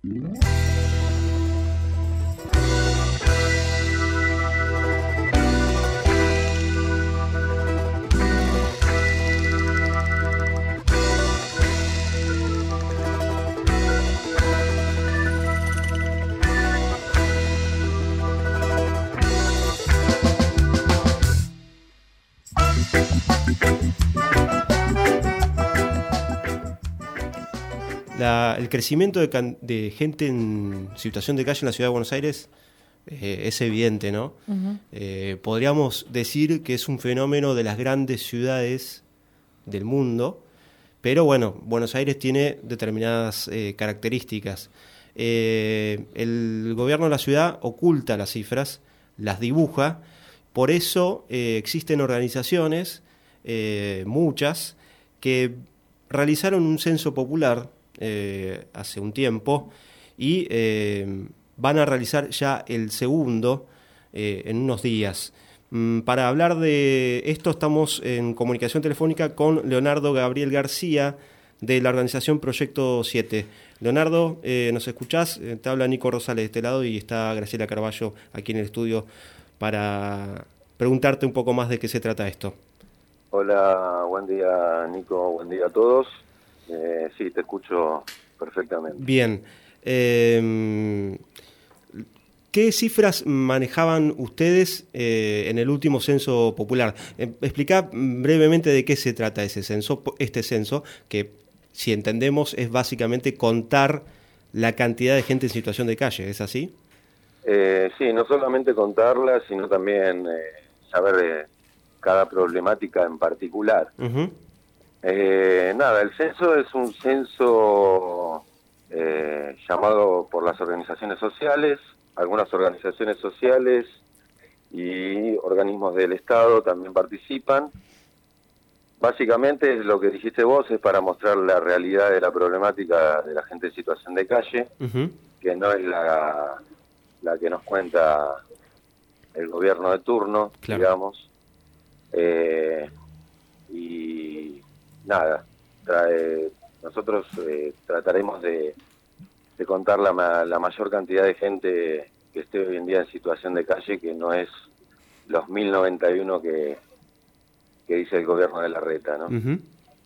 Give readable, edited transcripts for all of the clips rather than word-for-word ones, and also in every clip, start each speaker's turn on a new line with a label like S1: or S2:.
S1: El crecimiento de gente en situación de calle en la ciudad de Buenos Aires es evidente, ¿no? Uh-huh. Podríamos decir que es un fenómeno de las grandes ciudades del mundo, pero bueno, Buenos Aires tiene determinadas características. El gobierno de la ciudad oculta las cifras, las dibuja, por eso existen organizaciones, muchas, que realizaron un censo popular hace un tiempo y van a realizar ya el segundo en unos días. Para hablar de esto estamos en comunicación telefónica con Leonardo Gabriel García de la organización Proyecto 7. Leonardo, ¿nos escuchás? Te habla Nico Rosales de este lado y está Graciela Carballo aquí en el estudio para preguntarte un poco más de qué se trata esto.
S2: Hola, buen día Nico, buen día a todos. Sí, te escucho perfectamente.
S1: Bien. ¿Qué cifras manejaban ustedes en el último censo popular? Explica brevemente de qué se trata este censo, que si entendemos es básicamente contar la cantidad de gente en situación de calle, ¿es así?
S2: Sí, no solamente contarla, sino también saber de cada problemática en particular. Uh-huh. Nada, el censo es un censo llamado por las organizaciones sociales, algunas organizaciones sociales y organismos del Estado también participan. Básicamente lo que dijiste vos es para mostrar la realidad de la problemática de la gente en situación de calle, uh-huh, que no es la que nos cuenta el gobierno de turno, claro, digamos. Y nada, nosotros trataremos de contar la mayor cantidad de gente que esté hoy en día en situación de calle, que no es los 1091 que dice el gobierno de Larreta, ¿no?
S3: Uh-huh.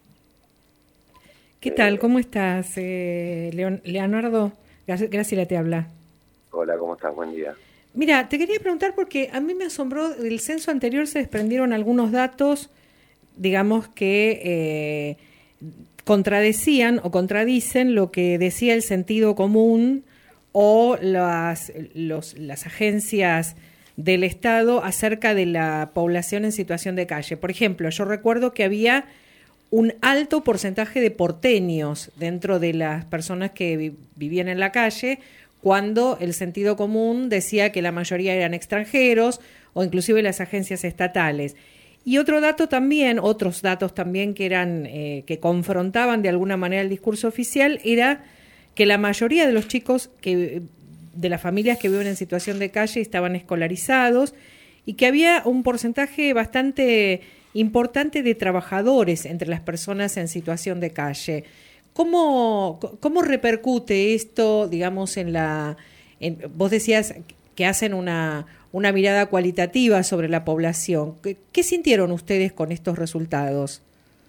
S3: ¿Qué tal? ¿Cómo estás, Leonardo? Graciela te habla.
S2: Hola, ¿cómo estás? Buen día.
S3: Mira, te quería preguntar porque a mí me asombró, del censo anterior se desprendieron algunos datos, digamos que contradecían o contradicen lo que decía el sentido común o las agencias del Estado acerca de la población en situación de calle. Por ejemplo, yo recuerdo que había un alto porcentaje de porteños dentro de las personas que vivían en la calle, cuando el sentido común decía que la mayoría eran extranjeros o inclusive las agencias estatales. Y otros datos también que eran que confrontaban de alguna manera el discurso oficial era que la mayoría de los chicos de las familias que viven en situación de calle estaban escolarizados y que había un porcentaje bastante importante de trabajadores entre las personas en situación de calle. ¿Cómo repercute esto, digamos, vos decías que hacen una mirada cualitativa sobre la población? ¿Qué sintieron ustedes con estos resultados?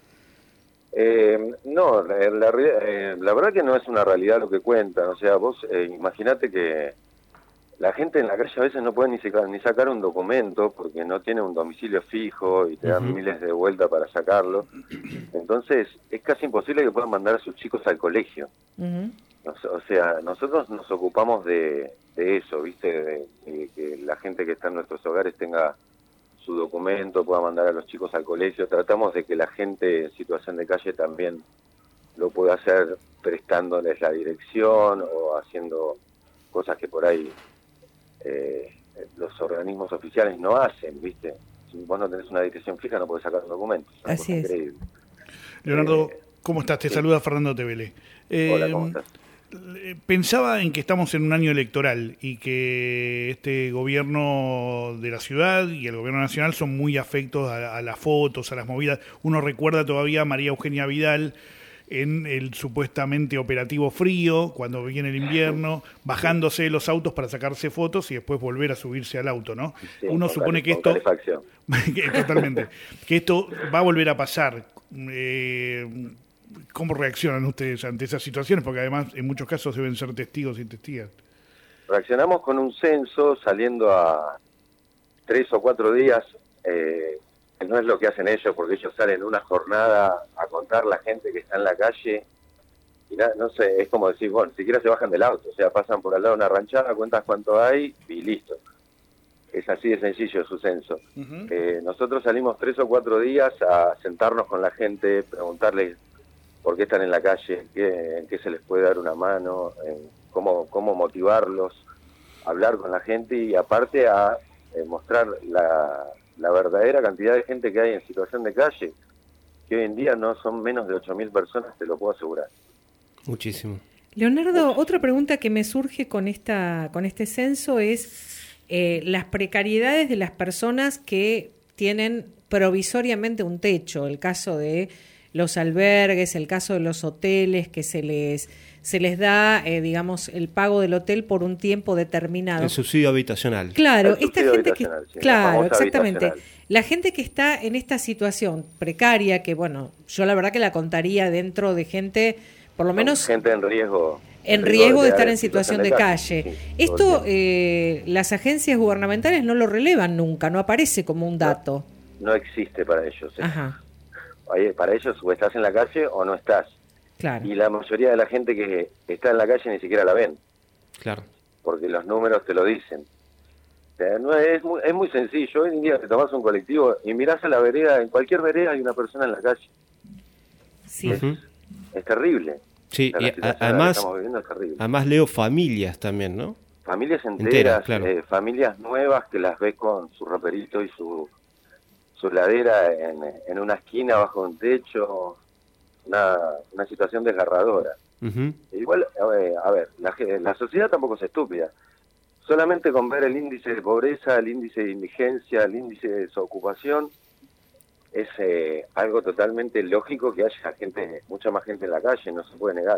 S2: No, la verdad que no es una realidad lo que cuentan. O sea, vos imaginate que la gente en la calle a veces no puede ni sacar un documento porque no tiene un domicilio fijo y te dan uh-huh, miles de vueltas para sacarlo. Entonces es casi imposible que puedan mandar a sus chicos al colegio. Uh-huh. O sea, nosotros nos ocupamos de eso, ¿viste? De que la gente que está en nuestros hogares tenga su documento, pueda mandar a los chicos al colegio. Tratamos de que la gente en situación de calle también lo pueda hacer prestándoles la dirección o haciendo cosas que por ahí los organismos oficiales no hacen, ¿viste? Si vos no tenés una dirección fija no podés sacar un documento. Es una cosa increíble.
S4: Leonardo, ¿cómo estás? Te saluda Fernando Tevele.
S2: Hola, ¿cómo estás?
S4: Pensaba en que estamos en un año electoral y que este gobierno de la ciudad y el gobierno nacional son muy afectos a las fotos, a las movidas. Uno recuerda todavía a María Eugenia Vidal en el supuestamente operativo frío, cuando viene el invierno, bajándose de los autos para sacarse fotos y después volver a subirse al auto, ¿no?
S2: Sí,
S4: Uno supone que esto... Totalmente. Que esto va a volver a pasar. ¿Cómo reaccionan ustedes ante esas situaciones? Porque además en muchos casos deben ser testigos y testigas.
S2: Reaccionamos con un censo saliendo a 3 o 4 días. No es lo que hacen ellos, porque ellos salen una jornada a contar la gente que está en la calle. Y no sé, es como decir, bueno, ni siquiera se bajan del auto. O sea, pasan por al lado de una ranchada, cuentas cuánto hay y listo. Es así de sencillo su censo. Nosotros salimos 3 o 4 días a sentarnos con la gente, preguntarles por qué están en la calle, en qué se les puede dar una mano, cómo motivarlos, hablar con la gente y aparte a mostrar la verdadera cantidad de gente que hay en situación de calle, que hoy en día no son menos de 8.000 personas, te lo puedo asegurar.
S1: Muchísimo.
S3: Leonardo, otra pregunta que me surge con este censo es las precariedades de las personas que tienen provisoriamente un techo, el caso de los albergues, el caso de los hoteles, que se les da, digamos, el pago del hotel por un tiempo determinado.
S1: El subsidio habitacional.
S3: Claro,
S2: el
S3: esta gente que...
S2: sí,
S3: claro, exactamente. La gente que está en esta situación precaria, que bueno, yo la verdad que la contaría dentro de gente, por lo menos...
S2: Gente en riesgo.
S3: En riesgo de estar en situación de calle. Sí, esto las agencias gubernamentales no lo relevan nunca, no aparece como un dato.
S2: No existe para ellos.
S3: Ajá.
S2: Para ellos o estás en la calle o no estás.
S3: Claro.
S2: Y la mayoría de la gente que está en la calle ni siquiera la ven.
S1: Claro.
S2: Porque los números te lo dicen. O sea, es muy sencillo. Hoy en día te tomás un colectivo y mirás a la vereda, en cualquier vereda hay una persona en la calle.
S3: Sí.
S2: Es terrible.
S1: Sí, y además leo familias también, ¿no?
S2: Familias enteras,
S1: claro.
S2: Familias nuevas que las ves con su roperito y su heladera en una esquina bajo un techo, una situación desgarradora. Igual, a ver, la sociedad tampoco es estúpida. Solamente con ver el índice de pobreza, el índice de indigencia, el índice de desocupación, es algo totalmente lógico que haya mucha más gente en la calle, no se puede negar.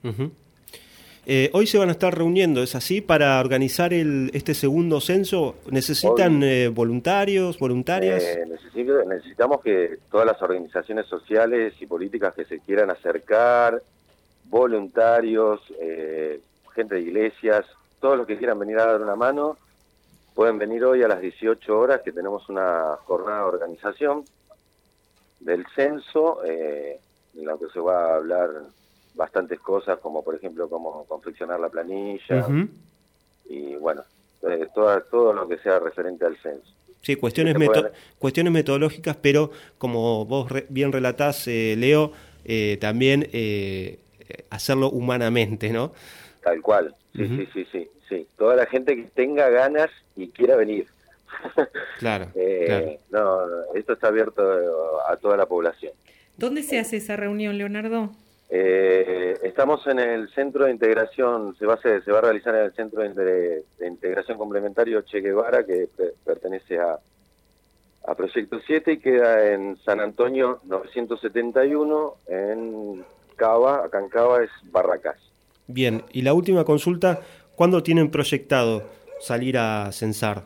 S1: Hoy se van a estar reuniendo, ¿es así? Para organizar este segundo censo, ¿necesitan voluntarios, voluntarias?
S2: Necesitamos que todas las organizaciones sociales y políticas que se quieran acercar, voluntarios, gente de iglesias, todos los que quieran venir a dar una mano, pueden venir hoy a las 18 horas, que tenemos una jornada de organización del censo, en la que se va a hablar bastantes cosas, como por ejemplo cómo confeccionar la planilla, y bueno, todo lo que sea referente al censo.
S1: Sí, cuestiones metodológicas, pero como vos bien relatás, Leo, también hacerlo humanamente, ¿no?
S2: Tal cual, sí. Toda la gente que tenga ganas y quiera venir.
S1: Claro,
S2: No, esto está abierto a toda la población.
S3: ¿Dónde se hace esa reunión, Leonardo?
S2: Estamos en el Centro de Integración, se va a realizar en el Centro de Integración Complementario Che Guevara, que pertenece a Proyecto 7 y queda en San Antonio 971, en Cava, acá en Cava es Barracas.
S1: Bien, y la última consulta, ¿cuándo tienen proyectado salir a censar?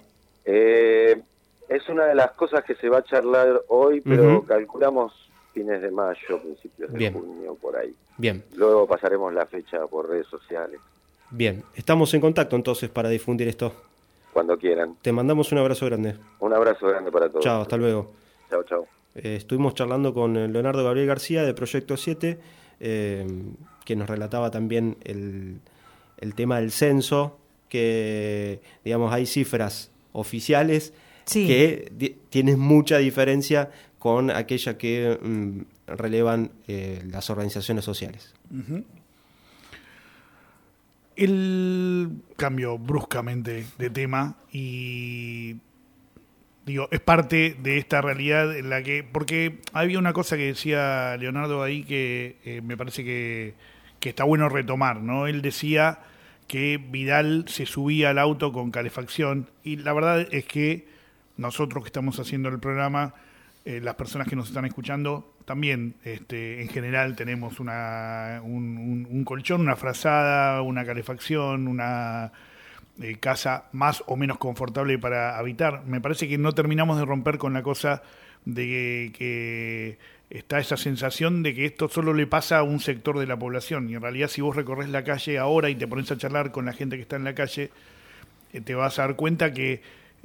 S2: Es una de las cosas que se va a charlar hoy, pero calculamos fines de mayo, principios de junio, por ahí.
S1: Bien.
S2: Luego pasaremos la fecha por redes sociales.
S1: Bien, estamos en contacto entonces para difundir esto.
S2: Cuando quieran.
S1: Te mandamos un abrazo grande.
S2: Un abrazo grande para todos.
S1: Chao, hasta luego.
S2: Chao.
S1: Estuvimos charlando con Leonardo Gabriel García de Proyecto 7, que nos relataba también el tema del censo, que digamos hay cifras oficiales que tienen mucha diferencia con aquella que relevan las organizaciones sociales.
S4: El cambio bruscamente de tema y digo, es parte de esta realidad en la que, porque había una cosa que decía Leonardo ahí que me parece que está bueno retomar, ¿no? Él decía que Vidal se subía al auto con calefacción y la verdad es que nosotros que estamos haciendo el programa, las personas que nos están escuchando, también en general tenemos un colchón, una frazada, una calefacción, una casa más o menos confortable para habitar. Me parece que no terminamos de romper con la cosa de que está esa sensación de que esto solo le pasa a un sector de la población, y en realidad si vos recorres la calle ahora y te pones a charlar con la gente que está en la calle, te vas a dar cuenta que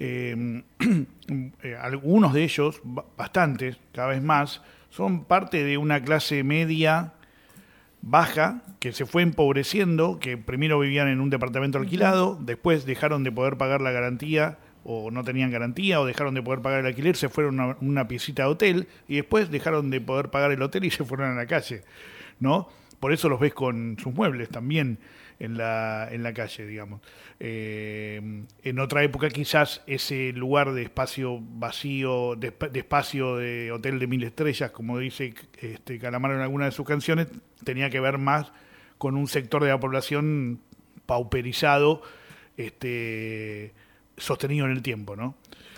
S4: algunos de ellos, bastantes, cada vez más, son parte de una clase media baja que se fue empobreciendo, que primero vivían en un departamento alquilado, después dejaron de poder pagar la garantía o no tenían garantía, o dejaron de poder pagar el alquiler, se fueron a una piecita de hotel, y después dejaron de poder pagar el hotel y se fueron a la calle, ¿no? Por eso los ves con sus muebles también en la calle, digamos. En otra época quizás ese lugar de espacio vacío, de espacio de hotel de 1000 estrellas, como dice Calamaro en alguna de sus canciones, tenía que ver más con un sector de la población pauperizado, sostenido en el tiempo, ¿no?